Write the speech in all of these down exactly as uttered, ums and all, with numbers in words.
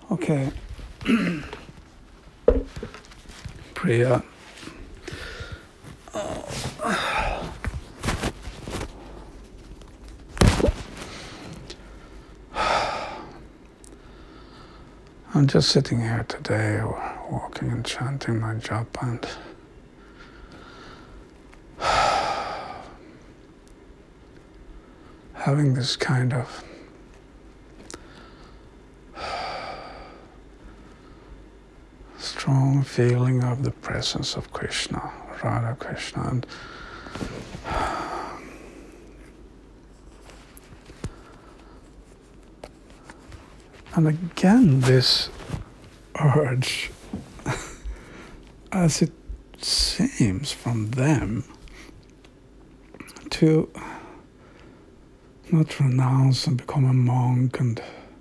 Okay. Priya. Oh. I'm just sitting here today, walking and chanting my japa and having this kind of strong feeling of the presence of Krishna, Radha Krishna, and and again this urge, as it seems from them, to not renounce and become a monk and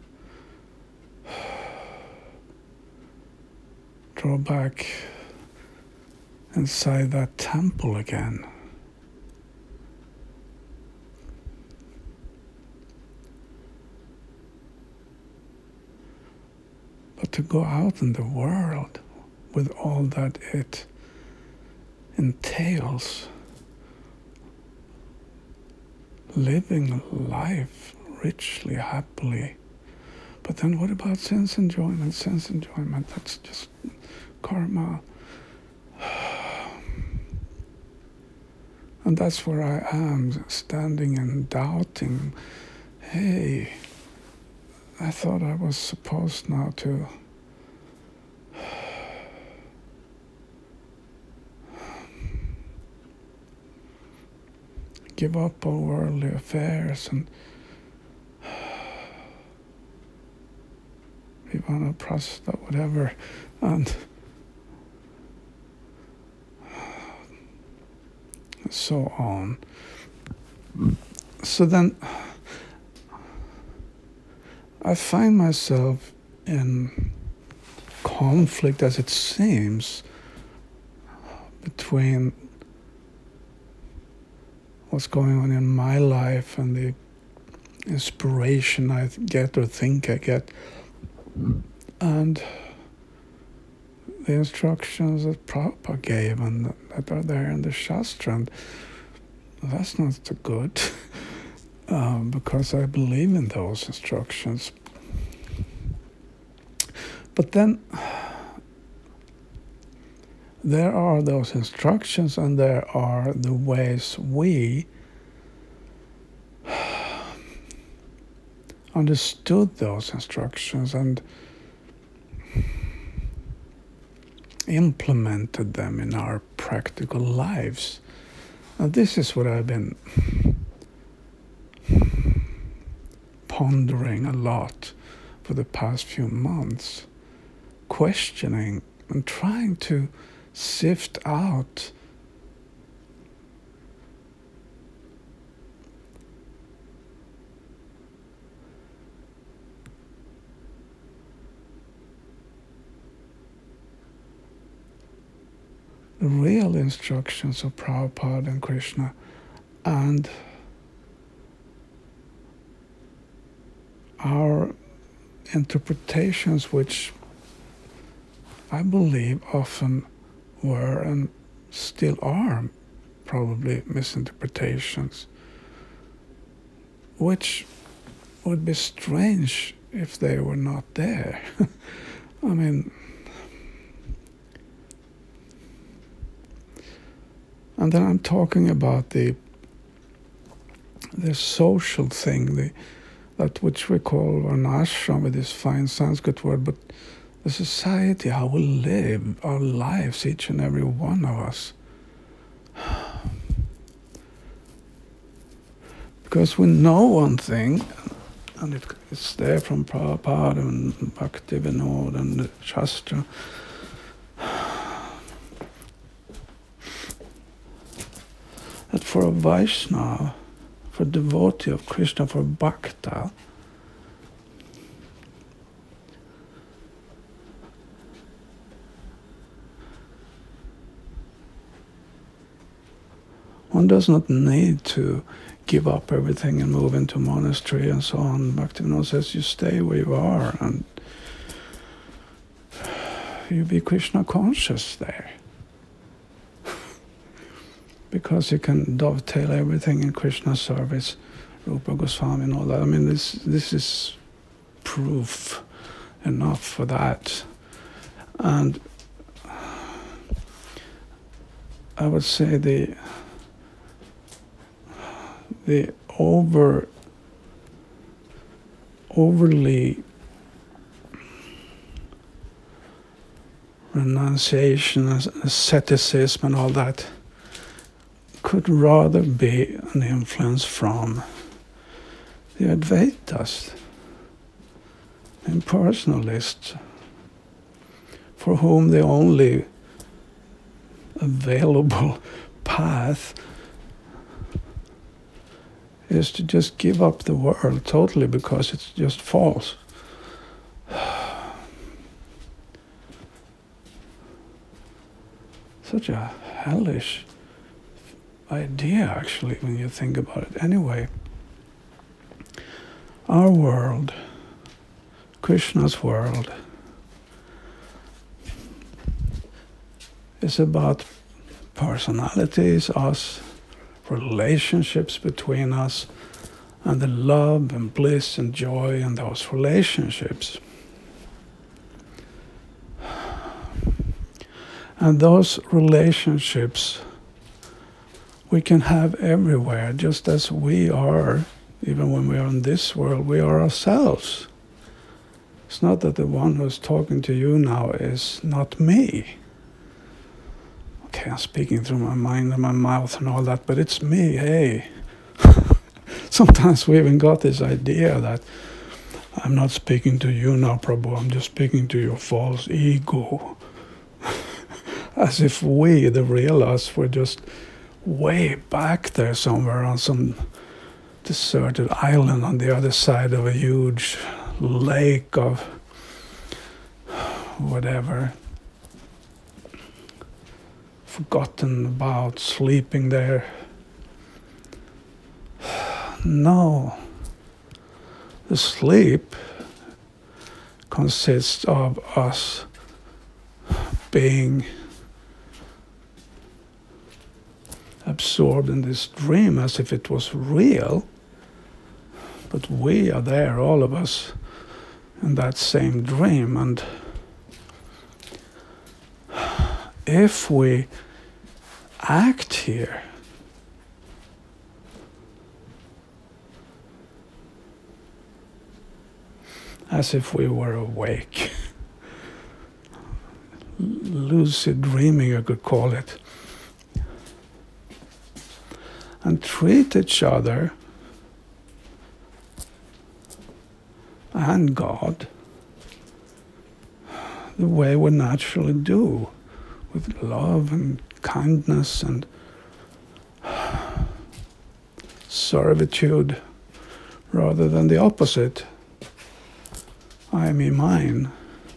draw back inside that temple again. But to go out in the world with all that it entails, living life richly, happily. But then what about sense enjoyment? Sense enjoyment, that's just karma. And that's where I am, standing and doubting. Hey, I thought I was supposed now to give up all worldly affairs and Vivana Prasada, whatever, and so on. So then I find myself in conflict, as it seems, between what's going on in my life and the inspiration I get or think I get, and the instructions that Prabhupada gave and that are there in the Shastra. And that's not so good, um, because I believe in those instructions. But then there are those instructions and there are the ways we understood those instructions and implemented them in our practical lives. Now this is what I've been pondering a lot for the past few months, questioning and trying to sift out the real instructions of Prabhupada and Krishna and our interpretations, which I believe often were and still are probably misinterpretations, which would be strange if they were not there. I mean, and then I'm talking about the the social thing, the that which we call varnashram with this fine Sanskrit word, but the society, how we live our lives, each and every one of us. Because we know one thing, and it, it's there from Prabhupada and Bhaktivinoda and the Shastra, that for a Vaishnava, for a devotee of Krishna, for Bhakta, one does not need to give up everything and move into a monastery and so on. Bhaktivinoda says you stay where you are and you be Krishna conscious there. Because you can dovetail everything in Krishna service, Rupa Goswami and all that. I mean, this this is proof enough for that. And I would say the the over overly renunciation, asceticism and all that could rather be an influence from the Advaitas, impersonalists, for whom the only available path is to just give up the world totally because it's just false. Such a hellish idea, actually, when you think about it. Anyway, our world, Krishna's world, is about personalities, us, relationships between us, and the love and bliss and joy in those relationships. And those relationships we can have everywhere, just as we are, even when we are in this world, we are ourselves. It's not that the one who's talking to you now is not me. Okay, I'm speaking through my mind and my mouth and all that, but it's me, hey. Sometimes we even got this idea that I'm not speaking to you now, Prabhu, I'm just speaking to your false ego. As if we, the real us, were just way back there somewhere on some deserted island on the other side of a huge lake of whatever, forgotten about, sleeping there. No. The sleep consists of us being absorbed in this dream as if it was real, but we are there, all of us, in that same dream. And if we act here as if we were awake, lucid dreaming, you could call it, and treat each other and God the way we naturally do, with love and kindness and servitude, rather than the opposite, I, me, mine,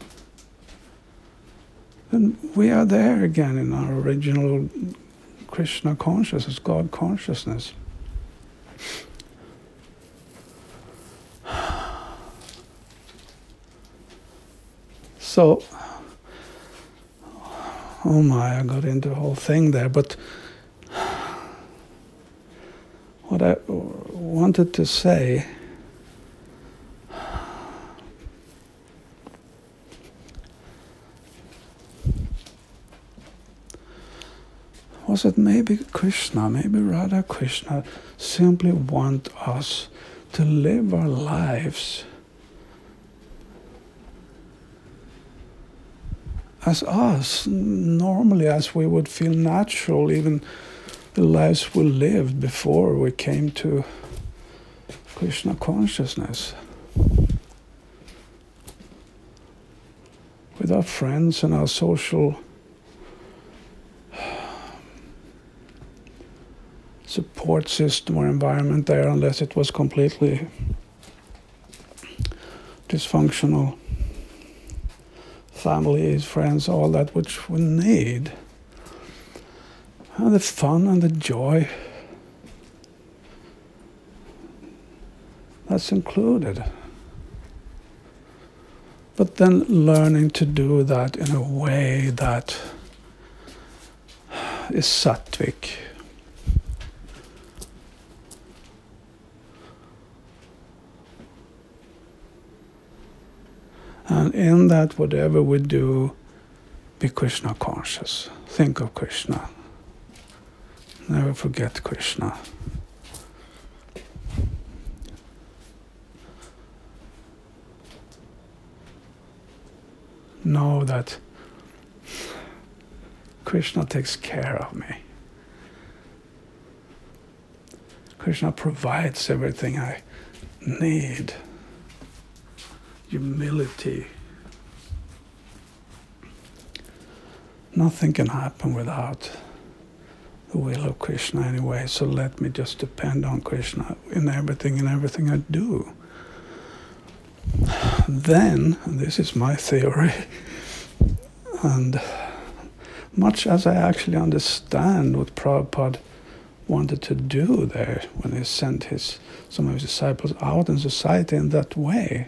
then we are there again in our original Krishna consciousness, God consciousness. So, oh my, I got into the whole thing there, but what I wanted to say was that maybe Krishna, maybe Radha Krishna simply want us to live our lives as us, normally as we would feel natural, even the lives we lived before we came to Krishna consciousness. With our friends and our social support system or environment there, unless it was completely dysfunctional. Families, friends, all that which we need. And the fun and the joy, that's included. But then learning to do that in a way that is sattvic. And in that, whatever we do, be Krishna conscious. Think of Krishna. Never forget Krishna. Know that Krishna takes care of me. Krishna provides everything I need. Humility. Nothing can happen without the will of Krishna anyway, so let me just depend on Krishna in everything and everything I do. Then, and this is my theory, and much as I actually understand what Prabhupada wanted to do there when he sent his some of his disciples out in society in that way,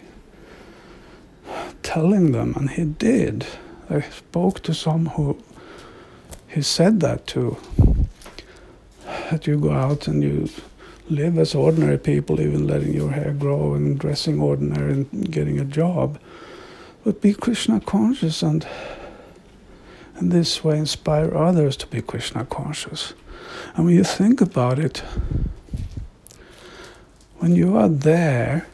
telling them, and he did. I spoke to some who he said that to, that you go out and you live as ordinary people, even letting your hair grow and dressing ordinary and getting a job, but be Krishna conscious and in this way inspire others to be Krishna conscious. And when you think about it, when you are there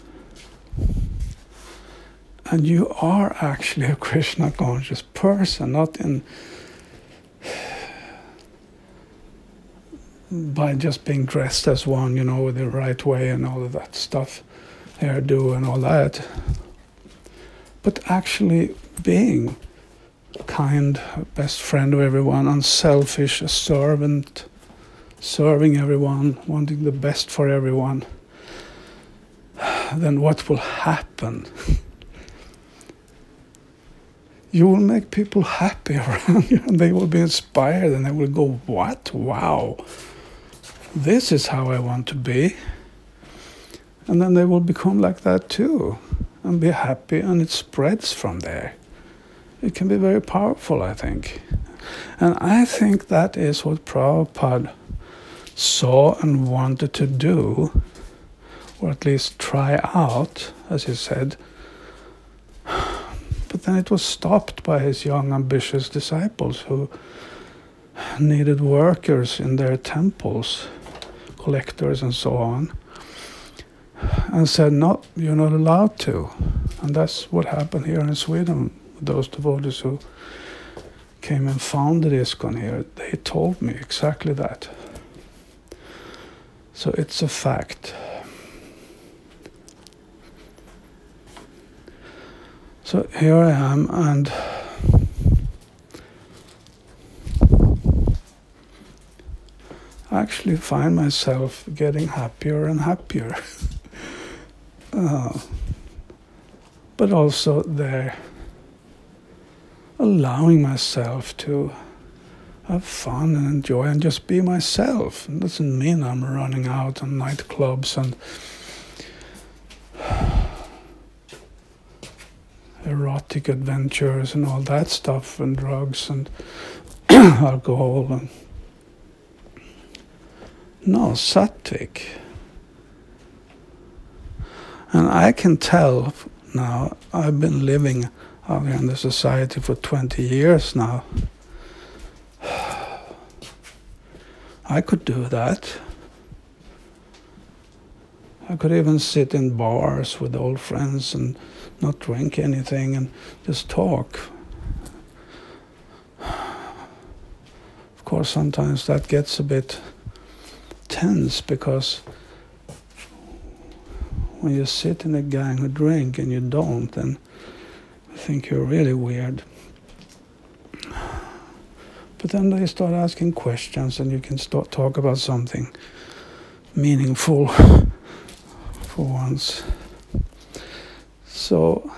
and you are actually a Krishna conscious person, not in by just being dressed as one, you know, the right way and all of that stuff, hairdo and all that, but actually being kind, best friend of everyone, unselfish, a servant, serving everyone, wanting the best for everyone, then what will happen? You will make people happy around you, and they will be inspired, and they will go, what? Wow. This is how I want to be. And then they will become like that too, and be happy, and it spreads from there. It can be very powerful, I think. And I think that is what Prabhupada saw and wanted to do, or at least try out, as he said. But then it was stopped by his young, ambitious disciples who needed workers in their temples, collectors and so on, and said, no, you're not allowed to. And that's what happened here in Sweden. Those devotees who came and founded ISKCON here, they told me exactly that. So it's a fact. So here I am, and I actually find myself getting happier and happier. uh, but also there, allowing myself to have fun and enjoy and just be myself. It doesn't mean I'm running out on nightclubs and erotic adventures and all that stuff, and drugs and alcohol. And no, sattvic. And I can tell now, I've been living out here in the society for twenty years now. I could do that. I could even sit in bars with old friends and not drink anything and just talk. Of course, sometimes that gets a bit tense, because when you sit in a gang who drink and you don't, then I think you're really weird. But then they start asking questions, and you can start talk about something meaningful for once. So,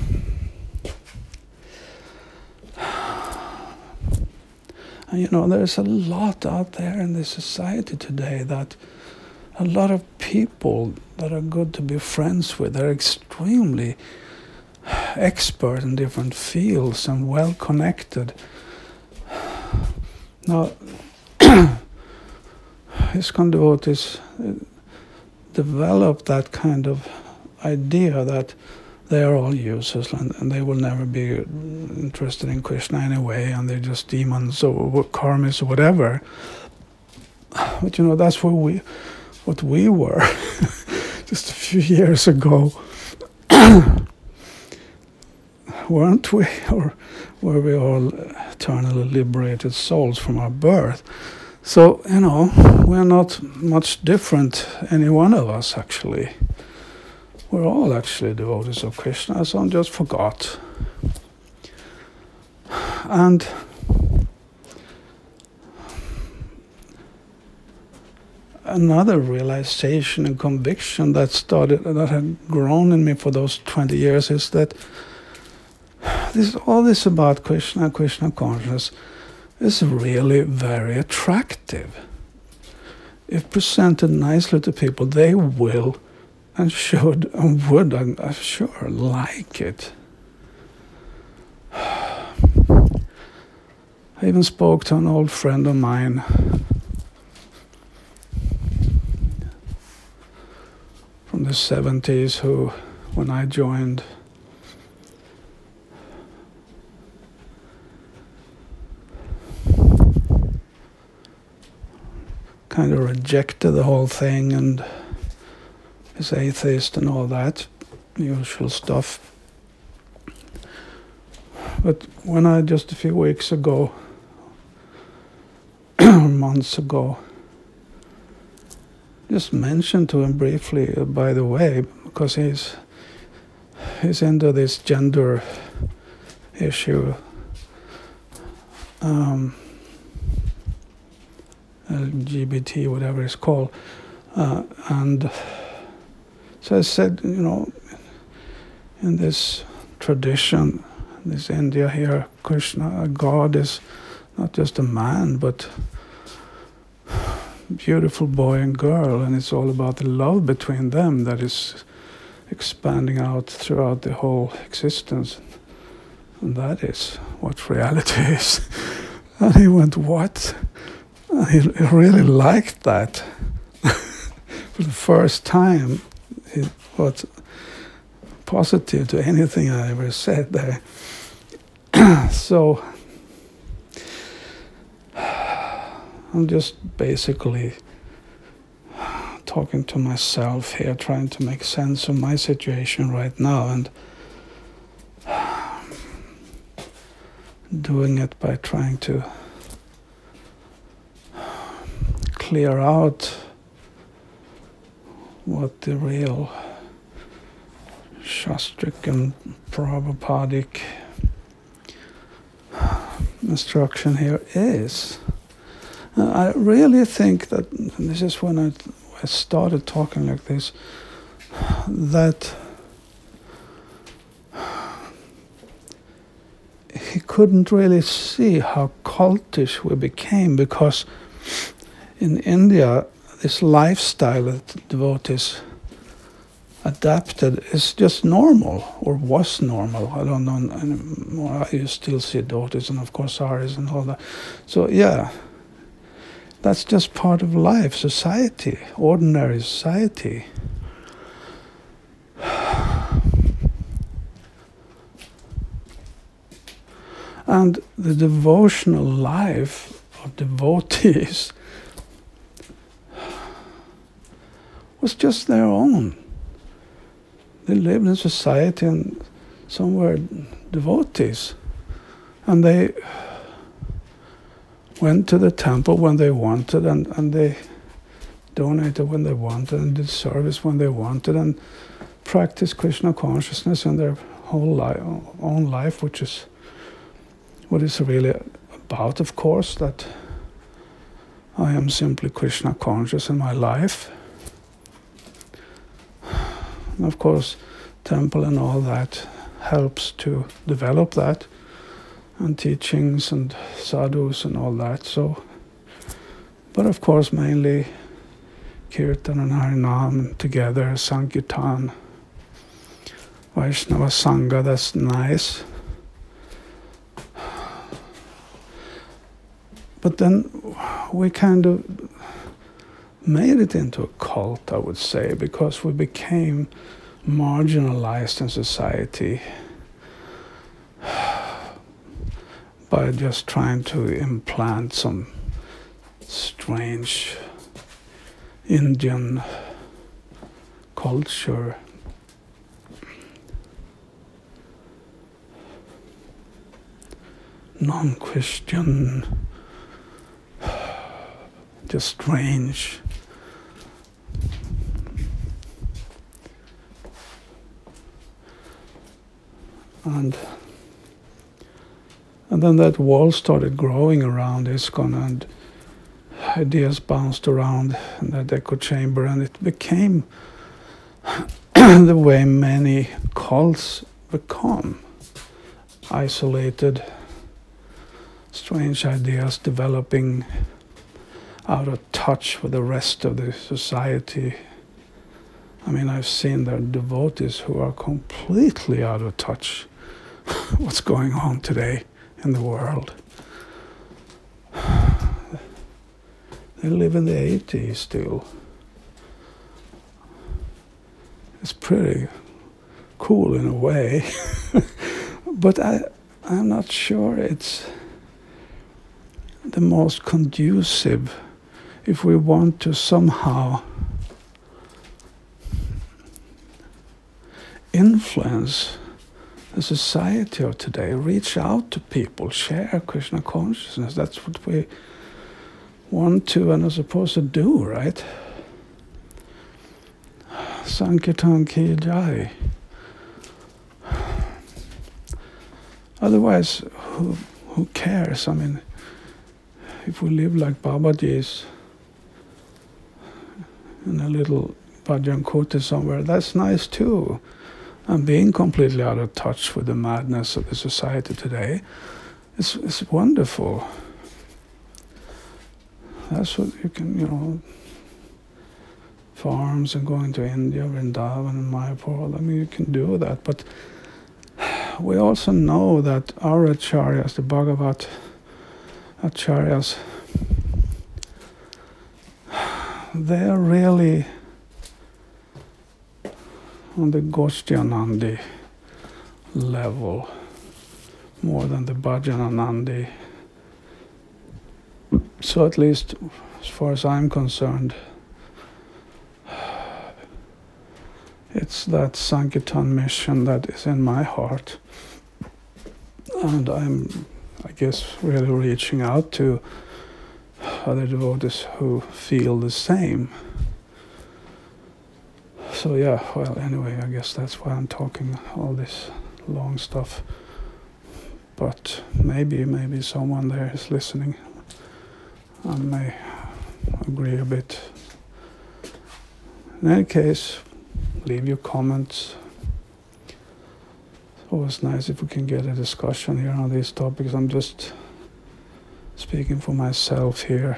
and you know, there's a lot out there in this society today, that a lot of people that are good to be friends with are extremely expert in different fields and well connected. Now, ISKCON devotees develop that kind of idea that they are all useless and, and they will never be interested in Krishna anyway, and they're just demons or karmis or whatever. But you know, that's what we, what we were just a few years ago, weren't we? Or were we all eternally liberated souls from our birth? So, you know, we're not much different, any one of us actually. We're all actually devotees of Krishna, some just forgot. And another realization and conviction that started, that had grown in me for those twenty years, is that this, all this about Krishna, Krishna consciousness, is really very attractive. If presented nicely to people, they will and should and would, I'm sure, like it. I even spoke to an old friend of mine from the seventies who, when I joined, kind of rejected the whole thing and is atheist and all that usual stuff. But when I just a few weeks ago, months ago, just mentioned to him briefly, uh, by the way, because he's he's into this gender issue, um, L G B T, whatever it's called, uh, and so I said, you know, in this tradition, this India here, Krishna, God is not just a man, but beautiful boy and girl, and it's all about the love between them that is expanding out throughout the whole existence. And that is what reality is. And he went, what? And he really liked that. For the first time, it was positive to anything I ever said there. So I'm just basically talking to myself here, trying to make sense of my situation right now, and doing it by trying to clear out what the real Shastric and Prabhupadic instruction here is. Uh, I really think that, and this is when I, I started talking like this, that he couldn't really see how cultish we became, because in India, this lifestyle that devotees adapted is just normal, or was normal. I don't know anymore. You still see devotees and of course saris and all that. So yeah, that's just part of life, society, ordinary society. And the devotional life of devotees was just their own. They lived in society and some were devotees. And they went to the temple when they wanted, and, and they donated when they wanted, and did service when they wanted, and practiced Krishna consciousness in their whole life, own life, which is what it's really about, of course, that I am simply Krishna conscious in my life. And of course, temple and all that helps to develop that, and teachings and sadhus and all that. So, but of course, mainly Kirtan and Harinam together, Sankirtan, Vaishnava Sangha, that's nice. But then we kind of made it into a cult, I would say, because we became marginalized in society by just trying to implant some strange Indian culture. Non-Christian, just strange. And and then that wall started growing around ISKCON, and ideas bounced around in that echo chamber, and it became the way many cults become. Isolated, strange ideas developing out of touch with the rest of the society. I mean, I've seen their devotees who are completely out of touch what's going on today in the world. They live in the eighties still. It's pretty cool in a way, but I, I'm not sure it's the most conducive if we want to somehow influence the society of today, reach out to people, share Krishna consciousness. That's what we want to and are supposed to do, right? Sankirtan ki jai. Otherwise, who, who cares? I mean, if we live like Babaji's in a little bhajan koti somewhere, that's nice too. And being completely out of touch with the madness of the society today, it's, it's wonderful. That's what you can, you know, farms and going to India, Vrindavan and Mayapur, I mean, you can do that. But we also know that our acharyas, the Bhagavat acharyas, they are really on the Goshtianandi level, more than the Bhajananandi. So at least, as far as I'm concerned, it's that Sankirtan mission that is in my heart. And I'm, I guess, really reaching out to other devotees who feel the same. So yeah, well, anyway, I guess that's why I'm talking all this long stuff. But maybe, maybe someone there is listening and may agree a bit. In any case, leave your comments. It's always nice if we can get a discussion here on these topics. I'm just speaking for myself here.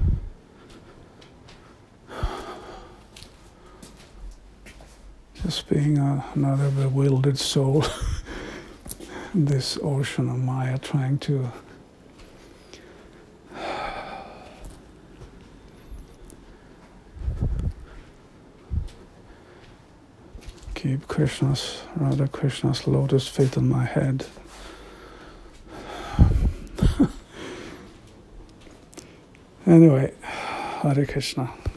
Just being a, another bewildered soul in this ocean of Maya, trying to keep Krishna's, Radha Krishna's lotus feet on my head. Anyway, Hare Krishna.